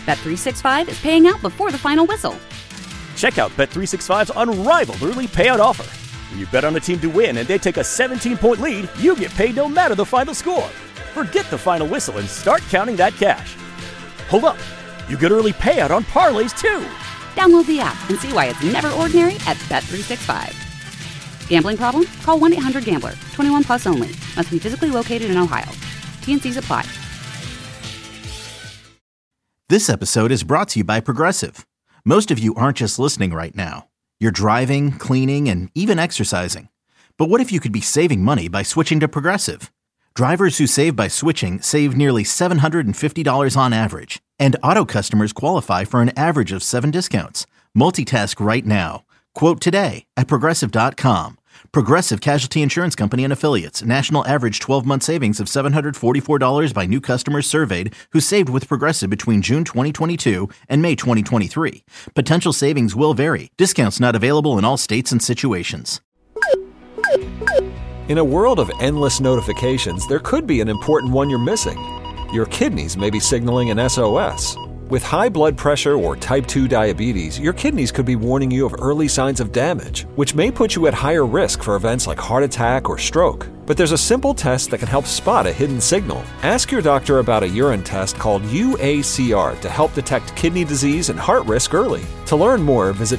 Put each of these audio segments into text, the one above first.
Bet365 is paying out before the final whistle. Check out Bet365's unrivaled early payout offer. When you bet on a team to win and they take a 17-point lead, you get paid no matter the final score. Forget the final whistle and start counting that cash. Hold up. You get early payout on parlays, too. Download the app and see why it's never ordinary at Bet365. Gambling problem? Call 1-800-GAMBLER. 21 plus only. Must be physically located in Ohio. T&Cs apply. This episode is brought to you by Progressive. Most of you aren't just listening right now. You're driving, cleaning, and even exercising. But what if you could be saving money by switching to Progressive? Drivers who save by switching save nearly $750 on average. And auto customers qualify for an average of 7 discounts. Multitask right now. Quote today at Progressive.com. Progressive Casualty Insurance Company and Affiliates. National average 12-month savings of $744 by new customers surveyed who saved with Progressive between June 2022 and May 2023. Potential savings will vary. Discounts not available in all states and situations. In a world of endless notifications, there could be an important one you're missing. Your kidneys may be signaling an SOS. With high blood pressure or type 2 diabetes, your kidneys could be warning you of early signs of damage, which may put you at higher risk for events like heart attack or stroke. But there's a simple test that can help spot a hidden signal. Ask your doctor about a urine test called UACR to help detect kidney disease and heart risk early. To learn more, visit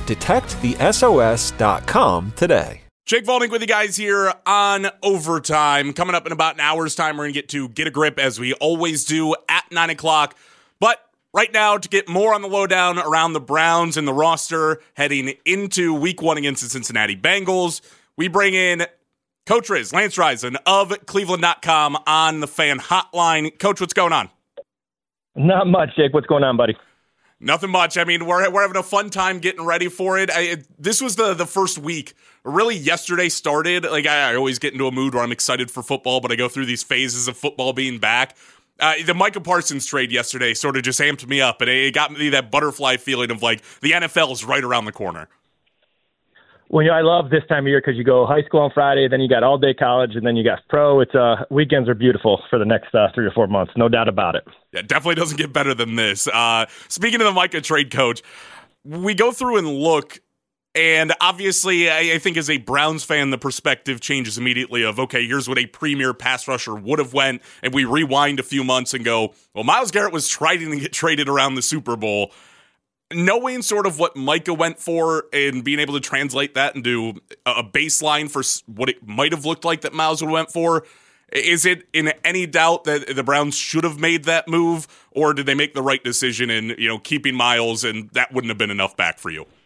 detectthesos.com today. Jake Volding with you guys here on Overtime. Coming up in about an hour's time, we're going to get a grip as we always do at 9 o'clock. But right now, to get more on the lowdown around the Browns and the roster heading into Week 1 against the Cincinnati Bengals, we bring in Coach Riz, Lance Risen of Cleveland.com on the fan hotline. Coach, what's going on? Not much, Jake. What's going on, buddy? Nothing much. I mean, we're having a fun time getting ready for it. This was the first week. Really, yesterday started. Like I always get into a mood where I'm excited for football, but I go through these phases of football being back. The Micah Parsons trade yesterday sort of just amped me up, and it got me that butterfly feeling of like the NFL is right around the corner. Well, I love this time of year because you go high school on Friday, then you got all day college, and then you got pro. It's weekends are beautiful for the next 3 or 4 months, no doubt about it. Yeah, definitely doesn't get better than this. Speaking of the Micah trade, Coach, we go through and look. And obviously, I think as a Browns fan, the perspective changes immediately of, okay, here's what a premier pass rusher would have went. And we rewind a few months and go, well, Myles Garrett was trying to get traded around the Super Bowl. Knowing sort of what Micah went for and being able to translate that into a baseline for what it might have looked like that Myles would have went for, is it in any doubt that the Browns should have made that move? Or did they make the right decision in, keeping Myles and that wouldn't have been enough back for you?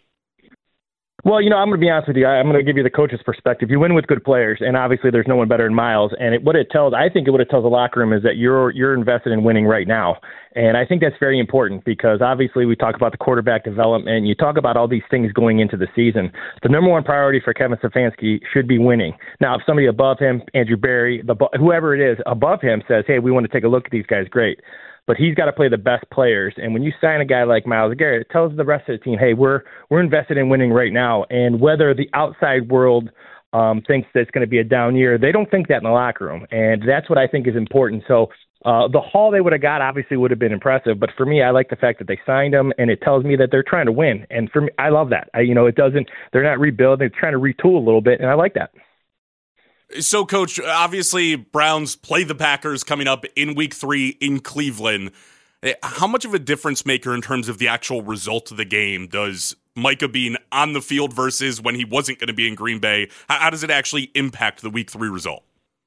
Well, I'm going to be honest with you. I'm going to give you the coach's perspective. You win with good players, and obviously there's no one better than Myles. And what it tells the locker room is that you're invested in winning right now. And I think that's very important because obviously we talk about the quarterback development. You talk about all these things going into the season. The number one priority for Kevin Stefanski should be winning. Now, if somebody above him, Andrew Berry, whoever it is above him says, hey, we want to take a look at these guys, great. But he's got to play the best players. And when you sign a guy like Myles Garrett, it tells the rest of the team, hey, we're invested in winning right now. And whether the outside world thinks that it's going to be a down year, they don't think that in the locker room. And that's what I think is important. So the haul they would have got obviously would have been impressive. But for me, I like the fact that they signed him, and it tells me that they're trying to win. And for me, I love that. They're not rebuilding. They're trying to retool a little bit, and I like that. So, Coach, obviously Browns play the Packers coming up in Week 3 in Cleveland. How much of a difference maker in terms of the actual result of the game does Micah being on the field versus when he wasn't going to be in Green Bay? How does it actually impact the Week 3 result?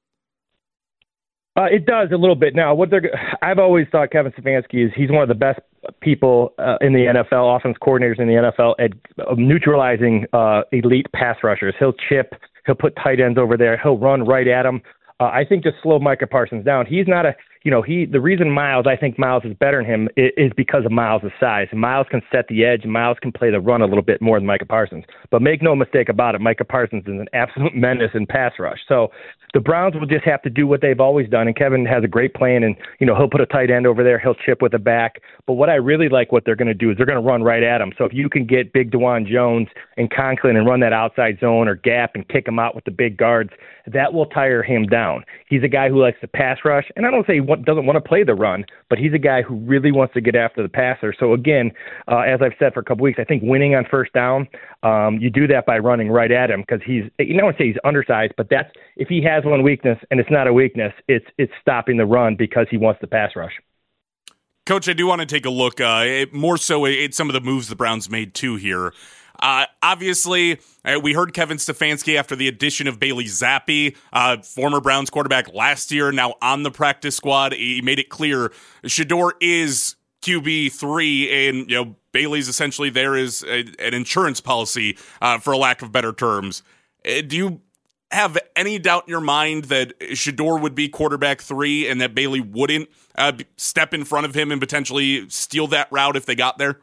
It does a little bit. Now, I've always thought Kevin Stefanski he's one of the best people in the NFL, offense coordinators in the NFL at neutralizing elite pass rushers. He'll chip. He'll put tight ends over there. He'll run right at them. I think to slow Micah Parsons down. He's not the reason I think Myles is better than him is because of Myles' size. Myles can set the edge. Myles can play the run a little bit more than Micah Parsons. But make no mistake about it, Micah Parsons is an absolute menace in pass rush. So the Browns will just have to do what they've always done. And Kevin has a great plan, and he'll put a tight end over there. He'll chip with a back. But what I really like what they're going to do is they're going to run right at him. So if you can get big DeJuan Jones and Conklin and run that outside zone or gap and kick him out with the big guards, that will tire him down. He's a guy who likes to pass rush, and I don't say he doesn't want to play the run, but he's a guy who really wants to get after the passer. So again, as I've said for a couple weeks, I think winning on first down, you do that by running right at him because he's, you don't want to say he's undersized, but that's, if he has one weakness and it's not a weakness, it's stopping the run because he wants the pass rush. Coach, I do want to take a look more so at some of the moves the Browns made too here. Obviously, we heard Kevin Stefanski after the addition of Bailey Zappi, former Browns quarterback last year, now on the practice squad. He made it clear Shedeur is QB3, and Bailey's essentially there as an insurance policy, for a lack of better terms. Do you have any doubt in your mind that Shedeur would be quarterback 3 and that Bailey wouldn't step in front of him and potentially steal that route if they got there?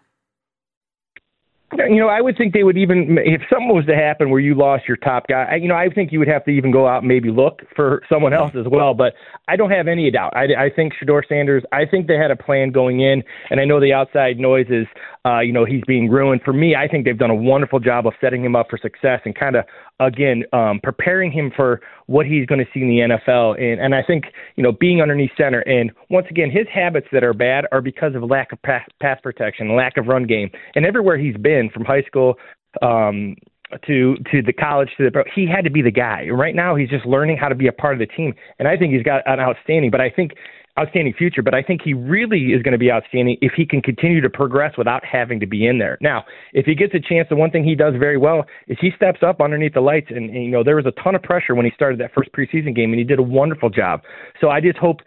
I would think they would, even if something was to happen where you lost your top guy, I think you would have to even go out and maybe look for someone else as well. But I don't have any doubt. I think Shedeur Sanders, I think they had a plan going in, and I know the outside noise is, he's being ruined. For me, I think they've done a wonderful job of setting him up for success and kind of, again, preparing him for what he's going to see in the NFL. And I think, being underneath center, and once again, his habits that are bad are because of lack of pass protection, lack of run game. And everywhere he's been, from high school to the college, he had to be the guy. Right now, he's just learning how to be a part of the team. And I think he's got an outstanding future, but I think he really is going to be outstanding if he can continue to progress without having to be in there. Now, if he gets a chance, the one thing he does very well is he steps up underneath the lights, and there was a ton of pressure when he started that first preseason game, and he did a wonderful job. So I just hope,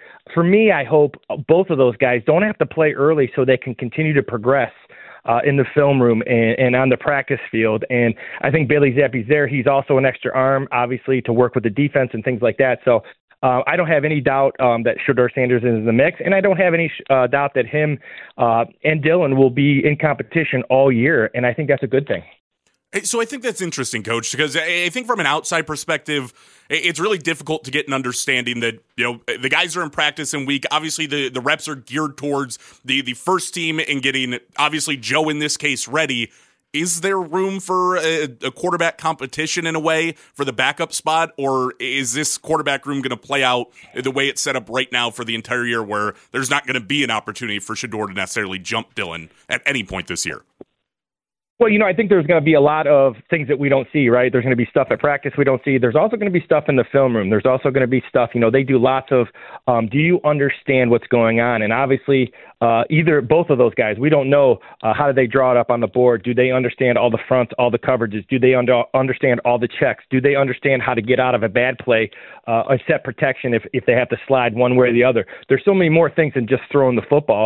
I hope both of those guys don't have to play early so they can continue to progress in the film room and on the practice field. And I think Bailey Zappi's there. He's also an extra arm, obviously, to work with the defense and things like that. So I don't have any doubt that Shedeur Sanders is in the mix, and I don't have any doubt that him and Dillon will be in competition all year, and I think that's a good thing. So I think that's interesting, Coach, because I think from an outside perspective, it's really difficult to get an understanding that, the guys are in practice in week. Obviously, the reps are geared towards the first team and getting, obviously, Joe in this case ready. Is there room for a quarterback competition in a way for the backup spot, or is this quarterback room going to play out the way it's set up right now for the entire year, where there's not going to be an opportunity for Shedeur to necessarily jump Dillon at any point this year? Well, I think there's going to be a lot of things that we don't see, right? There's going to be stuff at practice we don't see. There's also going to be stuff in the film room. There's also going to be stuff, they do lots of, do you understand what's going on? And obviously, both of those guys, we don't know how do they draw it up on the board. Do they understand all the fronts, all the coverages? Do they understand all the checks? Do they understand how to get out of a bad play or set protection if they have to slide one way or the other? There's so many more things than just throwing the football.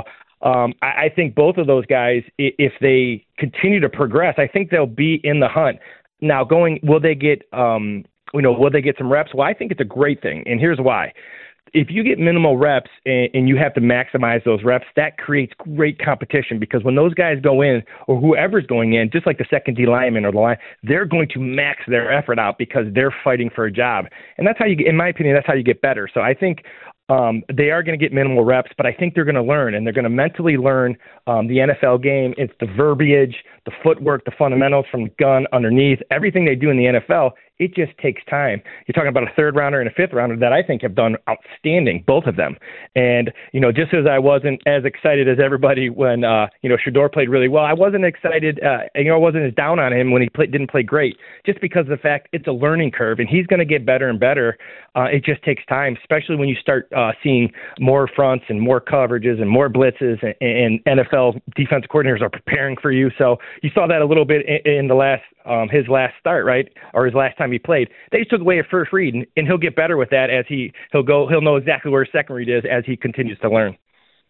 I think both of those guys, if they continue to progress, I think they'll be in the hunt. Now, will they get some reps? Well, I think it's a great thing, and here's why. If you get minimal reps and you have to maximize those reps, that creates great competition, because when those guys go in, or whoever's going in, just like the second D lineman or the line, they're going to max their effort out because they're fighting for a job. And that's how in my opinion, that's how you get better. So I think they are going to get minimal reps, but I think they're going to learn, and they're going to mentally learn the NFL game. It's the verbiage, the footwork, the fundamentals from the gun underneath, everything they do in the NFL. It just takes time. You're talking about a third rounder and a fifth rounder that I think have done outstanding, both of them. And, just as I wasn't as excited as everybody when, Shedeur played really well, I wasn't excited, I wasn't as down on him when he didn't play great, just because of the fact it's a learning curve, and he's going to get better and better. It just takes time, especially when you start seeing more fronts and more coverages and more blitzes, and NFL defensive coordinators are preparing for you. So you saw that a little bit in the last his last start, right, or his last time he played. They just took away a first read, and he'll get better with that as he'll know exactly where his second read is as he continues to learn.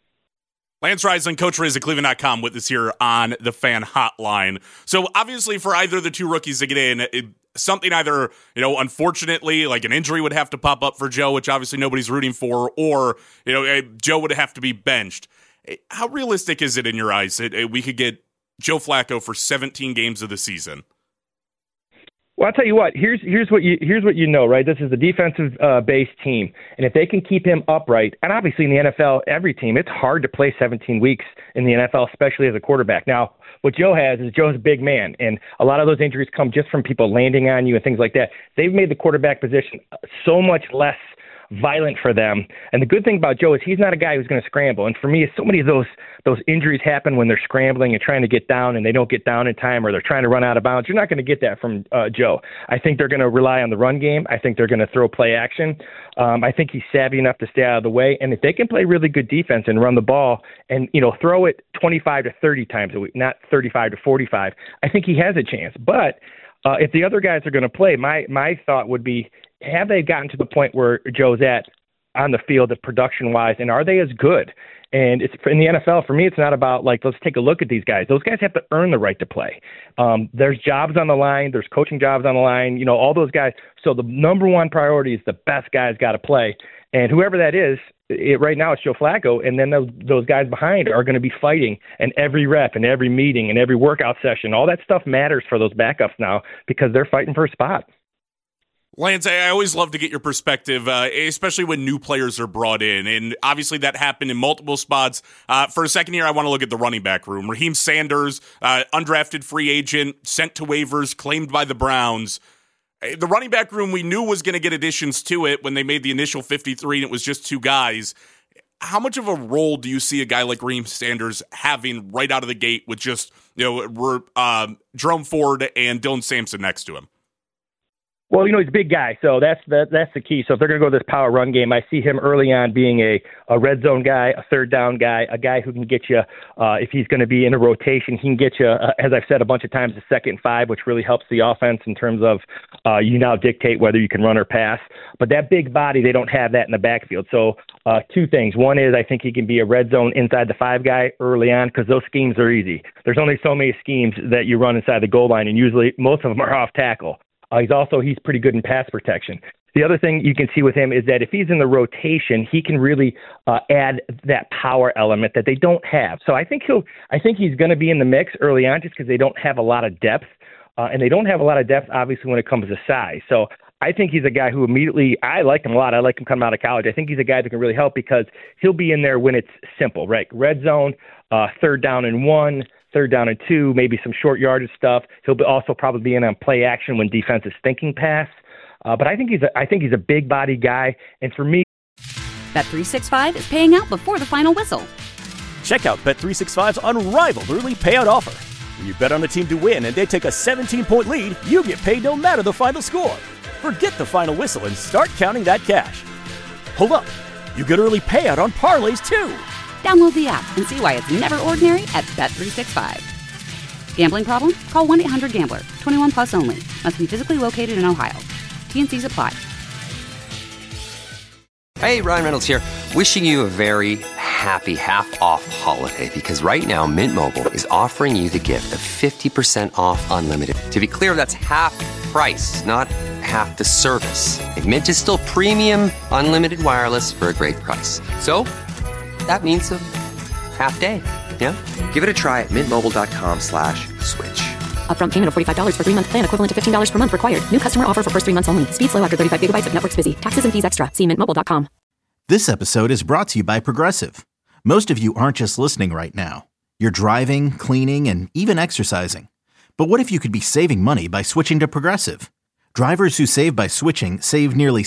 Lance Reisling, Coach Riz at Cleveland.com, with us here on the Fan Hotline. So obviously, for either of the two rookies to get in, something either, unfortunately, like an injury would have to pop up for Joe, which obviously nobody's rooting for, or, Joe would have to be benched. How realistic is it in your eyes that we could get Joe Flacco for 17 games of the season? Well, I'll tell you what. Here's what you know, right? This is a defensive based team, and if they can keep him upright, and obviously in the NFL, every team, it's hard to play 17 weeks in the NFL, especially as a quarterback. Now, what Joe's a big man, and a lot of those injuries come just from people landing on you and things like that. They've made the quarterback position so much less violent for them. And the good thing about Joe is he's not a guy who's going to scramble. And for me, so many of those injuries happen when they're scrambling and trying to get down and they don't get down in time, or they're trying to run out of bounds. You're not going to get that from Joe. I think they're going to rely on the run game. I think they're going to throw play action. I think he's savvy enough to stay out of the way. And if they can play really good defense and run the ball and, throw it 25 to 30 times a week, not 35 to 45, I think he has a chance. But if the other guys are going to play, my thought would be, have they gotten to the point where Joe's at on the field of production-wise, and are they as good? And it's in the NFL, for me, it's not about, let's take a look at these guys. Those guys have to earn the right to play. There's jobs on the line. There's coaching jobs on the line, all those guys. So the number one priority is the best guys got to play. And whoever that is, right now it's Joe Flacco, and then those guys behind are going to be fighting, and every rep and every meeting and every workout session, all that stuff matters for those backups now because they're fighting for a spot. Lance, I always love to get your perspective, especially when new players are brought in. And obviously that happened in multiple spots. For a second here, I want to look at the running back room. Raheem Sanders, undrafted free agent, sent to waivers, claimed by the Browns. The running back room, we knew was going to get additions to it when they made the initial 53 and it was just two guys. How much of a role do you see a guy like Raheem Sanders having right out of the gate with just, Jerome Ford and Dylan Sampson next to him? Well, he's a big guy, so that's the key. So if they're going to go this power run game, I see him early on being a red zone guy, a third down guy, a guy who can get you, if he's going to be in a rotation, he can get you, as I've said a bunch of times, a 2nd and 5, which really helps the offense in terms of you now dictate whether you can run or pass. But that big body, they don't have that in the backfield. So two things. One is I think he can be a red zone inside the 5 guy early on because those schemes are easy. There's only so many schemes that you run inside the goal line, and usually most of them are off tackle. He's pretty good in pass protection. The other thing you can see with him is that if he's in the rotation, he can really add that power element that they don't have. So I think he's going to be in the mix early on just because they don't have a lot of depth, and they don't have a lot of depth obviously when it comes to size. So I think he's a guy who I like him a lot. I like him coming out of college. I think he's a guy that can really help because he'll be in there when it's simple, right? Red zone, 3rd down and 1. 3rd down and 2, maybe some short yardage stuff. He'll also probably be in on play action when defense is thinking pass. But I think he's a big body guy. And for me, Bet365 is paying out before the final whistle. Check out Bet365's unrivaled early payout offer. When you bet on a team to win and they take a 17-point lead, you get paid no matter the final score. Forget the final whistle and start counting that cash. Hold up. You get early payout on parlays too. Download the app and see why it's never ordinary at Bet365. Gambling problem? Call 1-800-GAMBLER. 21 plus only. Must be physically located in Ohio. T&Cs apply. Hey, Ryan Reynolds here. Wishing you a very happy half-off holiday because right now Mint Mobile is offering you the gift of 50% off unlimited. To be clear, that's half price, not half the service. And Mint is still premium unlimited wireless for a great price. So that means a half day, yeah? Give it a try at mintmobile.com/switch. Upfront payment of $45 for 3-month plan equivalent to $15 per month required. New customer offer for first 3 months only. Speed slow after 35 gigabytes if network's busy. Taxes and fees extra. See mintmobile.com. This episode is brought to you by Progressive. Most of you aren't just listening right now. You're driving, cleaning, and even exercising. But what if you could be saving money by switching to Progressive? Drivers who save by switching save nearly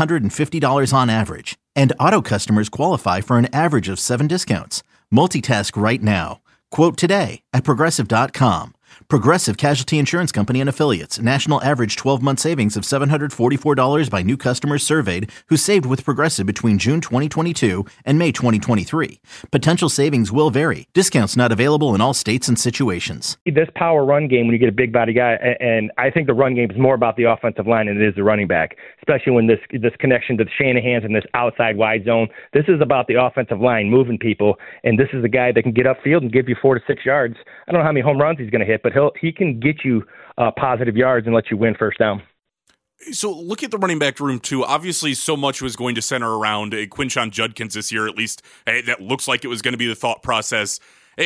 $750 on average. And auto customers qualify for an average of 7 discounts. Multitask right now. Quote today at Progressive.com. Progressive Casualty Insurance Company and Affiliates. National average 12-month savings of $744 by new customers surveyed who saved with Progressive between June 2022 and May 2023. Potential savings will vary. Discounts not available in all states and situations. This power run game, when you get a big body guy, and I think the run game is more about the offensive line than it is the running back, especially when this connection to the Shanahan's and this outside wide zone. This is about the offensive line moving people, and this is the guy that can get upfield and give you 4 to 6 yards. I don't know how many home runs he's going to hit, but he can get you positive yards and let you win first down. So look at the running back room, too. Obviously, so much was going to center around Quinshon Judkins this year, at least. That looks like it was going to be the thought process.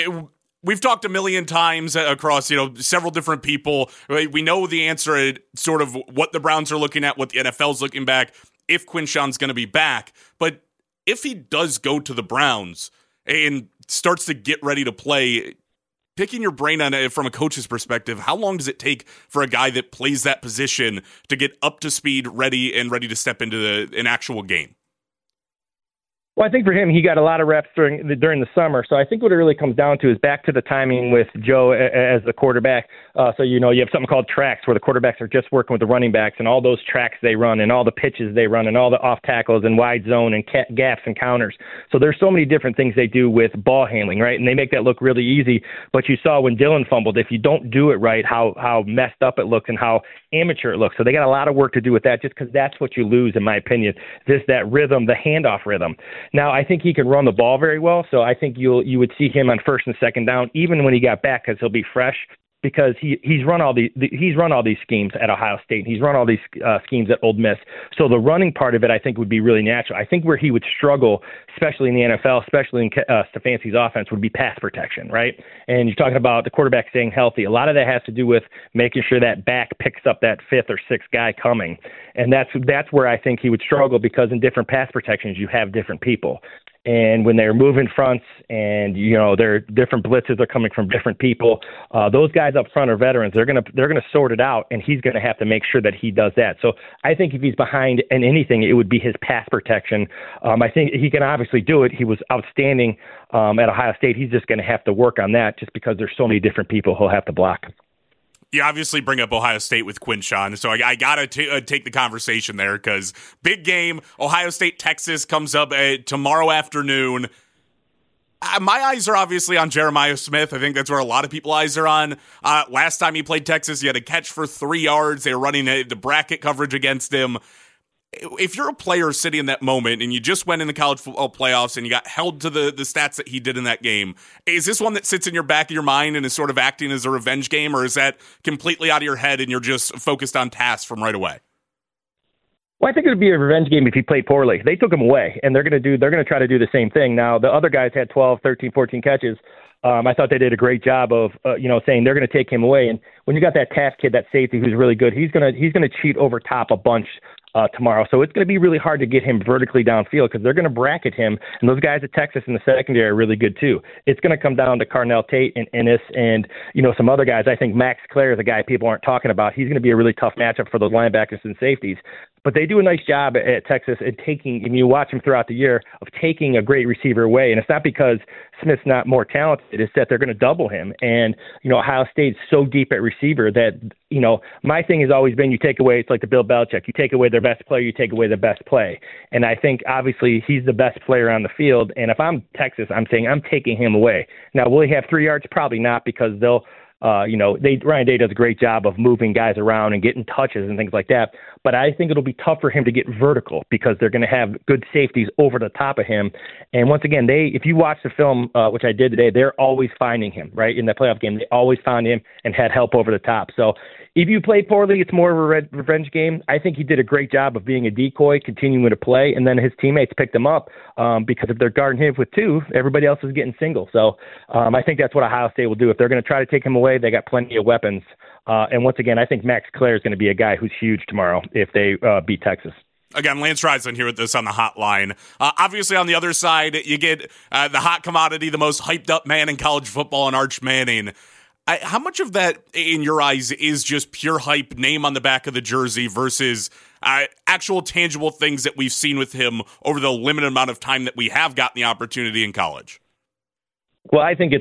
We've talked a million times across, several different people. We know the answer, sort of what the Browns are looking at, what the NFL's looking back, if Quinshon's going to be back. But if he does go to the Browns and starts to get ready to play, picking your brain on it from a coach's perspective, how long does it take for a guy that plays that position to get up to speed, ready to step into an actual game? Well, I think for him, he got a lot of reps during the summer. So I think what it really comes down to is back to the timing with Joe as the quarterback. So, you have something called tracks where the quarterbacks are just working with the running backs, and all those tracks they run and all the pitches they run and all the off tackles and wide zone and gaps and counters. So there's so many different things they do with ball handling, right? And they make that look really easy. But you saw when Dylan fumbled, if you don't do it right, how messed up it looks and how amateur it looks. So they got a lot of work to do with that, just because that's what you lose, in my opinion, that rhythm, the handoff rhythm. Now, I think he can run the ball very well, so I think you would see him on first and second down, even when he got back, because he'll be fresh. Because he's run all these schemes at Ohio State. He's run all these schemes at Ole Miss. So the running part of it, I think, would be really natural. I think where he would struggle, especially in the NFL, especially in Stefanski's offense, would be pass protection, right? And you're talking about the quarterback staying healthy. A lot of that has to do with making sure that back picks up that fifth or sixth guy coming. And that's where I think he would struggle, because in different pass protections, you have different people. And when they're moving fronts and, they're different blitzes are coming from different people, those guys up front are veterans. They're gonna sort it out, and he's gonna have to make sure that he does that. So I think if he's behind in anything, it would be his pass protection. I think he can obviously do it. He was outstanding at Ohio State. He's just gonna have to work on that, just because there's so many different people he'll have to block. You obviously bring up Ohio State with Quinshon, so I got to take the conversation there, because big game, Ohio State, Texas comes up tomorrow afternoon. My eyes are obviously on Jeremiah Smith. I think that's where a lot of people's eyes are on. Last time he played Texas, he had a catch for 3 yards. They were running the bracket coverage against him. If you're a player sitting in that moment and you just went in the college football playoffs and you got held to the stats that he did in that game, is this one that sits in your back of your mind and is sort of acting as a revenge game, or is that completely out of your head and you're just focused on tasks from right away? Well, I think it would be a revenge game if he played poorly. They took him away, and they're going to try to do the same thing. Now, the other guys had 12, 13, 14 catches. I thought they did a great job of, saying they're going to take him away. And when you got that Taft kid, that safety who's really good, he's going to cheat over top a bunch tomorrow. So it's going to be really hard to get him vertically downfield, because they're going to bracket him. And those guys at Texas in the secondary are really good too. It's going to come down to Carnell Tate and Ennis and, some other guys. I think Max Clare is a guy people aren't talking about. He's going to be a really tough matchup for those linebackers and safeties. But they do a nice job at Texas at taking, and you watch them throughout the year, of taking a great receiver away. And it's not because Smith's not more talented. It's that they're going to double him. And, Ohio State's so deep at receiver that, my thing has always been, you take away, it's like the Bill Belichick, you take away their best player, you take away the best play. And I think, obviously, he's the best player on the field. And if I'm Texas, I'm saying I'm taking him away. Now, will he have 3 yards? Probably not, because they'll, Ryan Day does a great job of moving guys around and getting touches and things like that. But I think it'll be tough for him to get vertical, because they're going to have good safeties over the top of him. And once again, if you watch the film, which I did today, they're always finding him, right? In the playoff game, they always found him and had help over the top. So if you play poorly, it's more of a revenge game. I think he did a great job of being a decoy, continuing to play, and then his teammates picked him up, because if they're guarding him with two, everybody else is getting single. So I think that's what Ohio State will do. If they're going to try to take him away, they got plenty of weapons. And once again, I think Max Clare is going to be a guy who's huge tomorrow if they beat Texas. Again, Lance Reisman here with us on the hotline. Obviously, on the other side, you get the hot commodity, the most hyped up man in college football, and Arch Manning. How much of that, in your eyes, is just pure hype, name on the back of the jersey, versus actual tangible things that we've seen with him over the limited amount of time that we have gotten the opportunity in college? Well, I think it's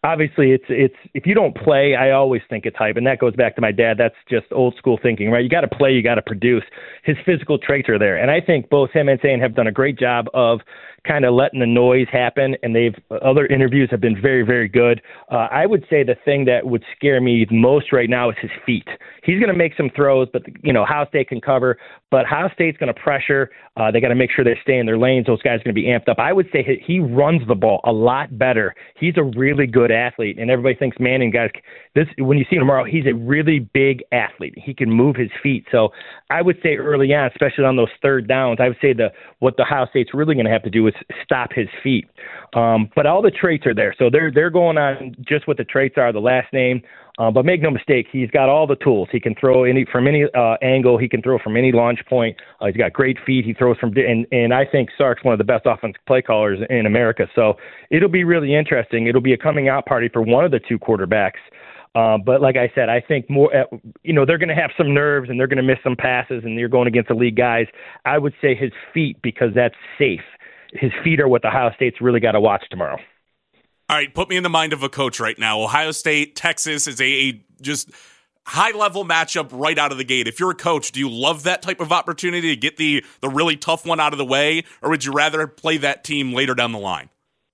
if you don't play, I always think it's hype. And that goes back to my dad. That's just old school thinking, right? You got to play, you got to produce. His physical traits are there. And I think both him and Zane have done a great job of kind of letting the noise happen. And other interviews have been very, very good. I would say the thing that would scare me most right now is his feet. He's going to make some throws, but Ohio State can cover. But Ohio State's going to pressure. They got to make sure they stay in their lanes. Those guys are going to be amped up. I would say he runs the ball a lot better. He's a really good athlete, and everybody thinks Manning guys. When you see him tomorrow, he's a really big athlete. He can move his feet. So I would say early on, especially on those third downs, I would say what the Ohio State's really going to have to do is stop his feet. But all the traits are there, so they're going on just what the traits are, the last name. But make no mistake, he's got all the tools. He can throw from any angle. He can throw from any launch point. He's got great feet. He throws and I think Sark's one of the best offensive play callers in America. So it'll be really interesting. It'll be a coming out party for one of the two quarterbacks. But like I said, I think more, they're going to have some nerves and they're going to miss some passes, and you're going against the league guys. I would say his feet, because that's safe, his feet are what Ohio State's really got to watch tomorrow. All right, put me in the mind of a coach right now. Ohio State, Texas is a just high-level matchup right out of the gate. If you're a coach, do you love that type of opportunity to get the really tough one out of the way, or would you rather play that team later down the line?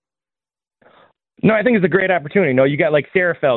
No, I think it's a great opportunity. No, you got like Sarafeld,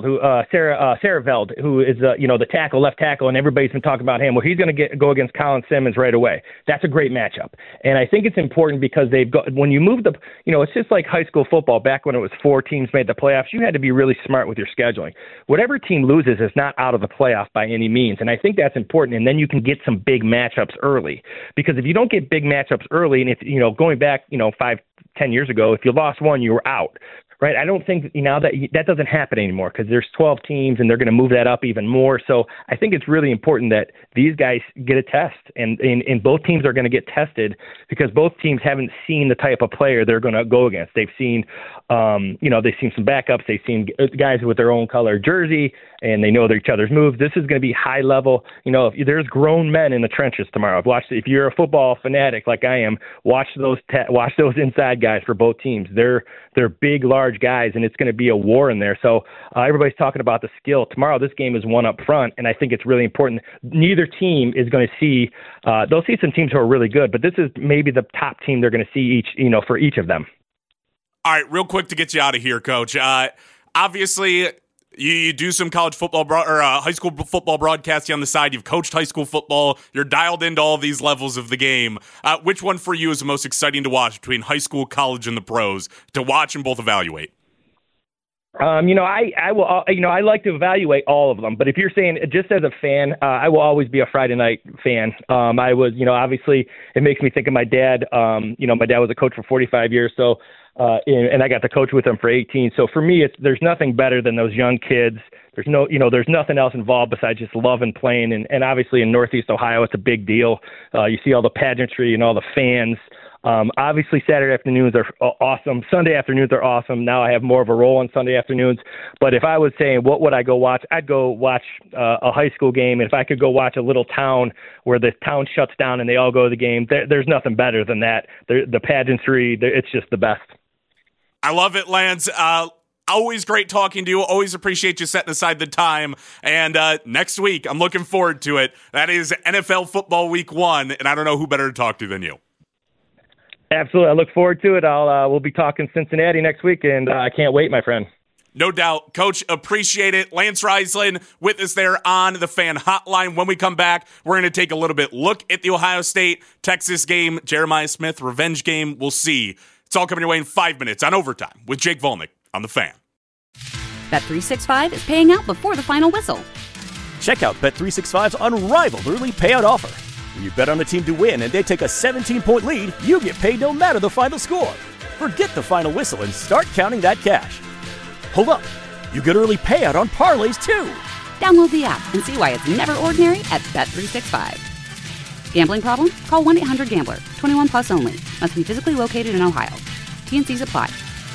who is the left tackle, and everybody's been talking about him. Well, he's going to go against Colin Simmons right away. That's a great matchup, and I think it's important because when you move it's just like high school football back when it was 4 teams made the playoffs. You had to be really smart with your scheduling. Whatever team loses is not out of the playoff by any means, and I think that's important. And then you can get some big matchups early, because if you don't get big matchups early, and if going back 5-10 years ago, if you lost one, you were out. Right, I don't think now that doesn't happen anymore because there's 12 teams and they're going to move that up even more. So I think it's really important that these guys get a test, and both teams are going to get tested because both teams haven't seen the type of player they're going to go against. They've seen, they've seen some backups, they've seen guys with their own color jersey, and they know each other's moves. This is going to be high level. If there's grown men in the trenches tomorrow. If you're a football fanatic like I am, watch those inside guys for both teams. They're big, large guys, and it's going to be a war in there. So everybody's talking about the skill. Tomorrow, this game is won up front, and I think it's really important. Neither team is going to see they'll see some teams who are really good, but this is maybe the top team they're going to see for each of them. All right, real quick to get you out of here, Coach. Obviously, you do some college football or high school football broadcasting on the side. You've coached high school football. You're dialed into all these levels of the game. Which one for you is the most exciting to watch between high school, college, and the pros to watch and both evaluate? I like to evaluate all of them, but if you're saying just as a fan, I will always be a Friday night fan. I was, obviously it makes me think of my dad. My dad was a coach for 45 years. So, and I got to coach with him for 18. So for me, there's nothing better than those young kids. There's nothing else involved besides just love and playing. And obviously in Northeast Ohio, it's a big deal. You see all the pageantry and all the fans. Obviously, Saturday afternoons are awesome. Sunday afternoons are awesome. Now I have more of a role on Sunday afternoons. But if I was saying what would I go watch, I'd go watch a high school game. And if I could go watch a little town where the town shuts down and they all go to the game, there's nothing better than that. The pageantry, it's just the best. I love it, Lance. Always great talking to you. Always appreciate you setting aside the time. And next week, I'm looking forward to it. That is NFL football week 1, and I don't know who better to talk to than you. Absolutely. I look forward to it. We'll be talking Cincinnati next week, and I can't wait, my friend. No doubt. Coach, appreciate it. Lance Reisland with us there on the Fan Hotline. When we come back, we're going to take a little bit look at the Ohio State-Texas game, Jeremiah Smith revenge game. We'll see. It's all coming your way in 5 minutes on Overtime with Jake Volnick on The Fan. Bet365 is paying out before the final whistle. Check out Bet365's unrivaled early payout offer. When you bet on a team to win and they take a 17-point lead, you get paid no matter the final score. Forget the final whistle and start counting that cash. Hold up. You get early payout on parlays, too. Download the app and see why it's never ordinary at Bet365. Gambling problem? Call 1-800-GAMBLER. 21 plus only. Must be physically located in Ohio. T&Cs apply.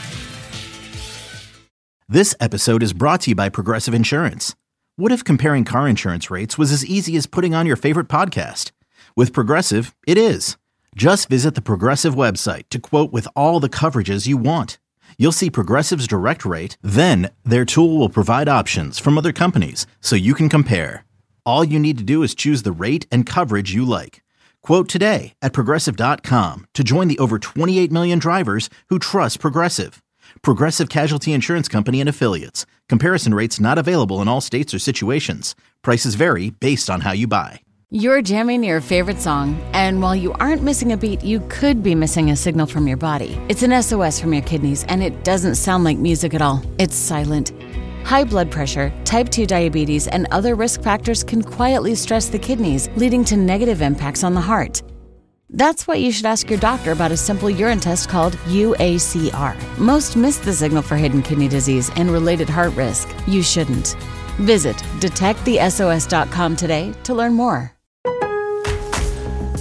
This episode is brought to you by Progressive Insurance. What if comparing car insurance rates was as easy as putting on your favorite podcast? With Progressive, it is. Just visit the Progressive website to quote with all the coverages you want. You'll see Progressive's direct rate, then their tool will provide options from other companies so you can compare. All you need to do is choose the rate and coverage you like. Quote today at Progressive.com to join the over 28 million drivers who trust Progressive. Progressive Casualty Insurance Company and Affiliates. Comparison rates not available in all states or situations. Prices vary based on how you buy. You're jamming your favorite song, and while you aren't missing a beat, you could be missing a signal from your body. It's an SOS from your kidneys, and it doesn't sound like music at all. It's silent. High blood pressure, type 2 diabetes, and other risk factors can quietly stress the kidneys, leading to negative impacts on the heart. That's why you should ask your doctor about a simple urine test called UACR. Most miss the signal for hidden kidney disease and related heart risk. You shouldn't. Visit detectthesos.com today to learn more.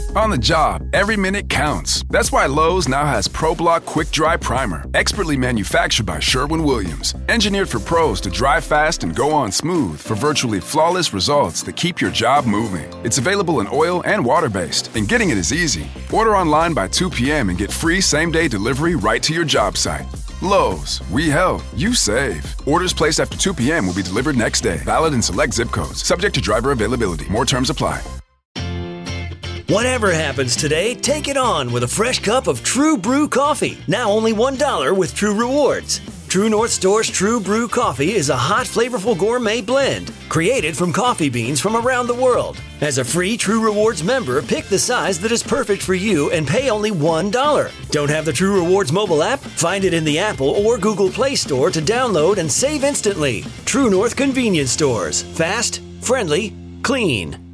On the job, every minute counts. That's why Lowe's now has ProBlock Quick Dry Primer, expertly manufactured by Sherwin-Williams. Engineered for pros to dry fast and go on smooth for virtually flawless results that keep your job moving. It's available in oil and water-based, and getting it is easy. Order online by 2 p.m. and get free same-day delivery right to your job site. Lowe's, we help, you save. Orders placed after 2 p.m. will be delivered next day. Valid in select zip codes. Subject to driver availability. More terms apply. Whatever happens today, take it on with a fresh cup of True Brew coffee. Now only $1 with True Rewards. True North Store's True Brew coffee is a hot, flavorful gourmet blend created from coffee beans from around the world. As a free True Rewards member, pick the size that is perfect for you and pay only $1. Don't have the True Rewards mobile app? Find it in the Apple or Google Play Store to download and save instantly. True North Convenience Stores. Fast, friendly, clean.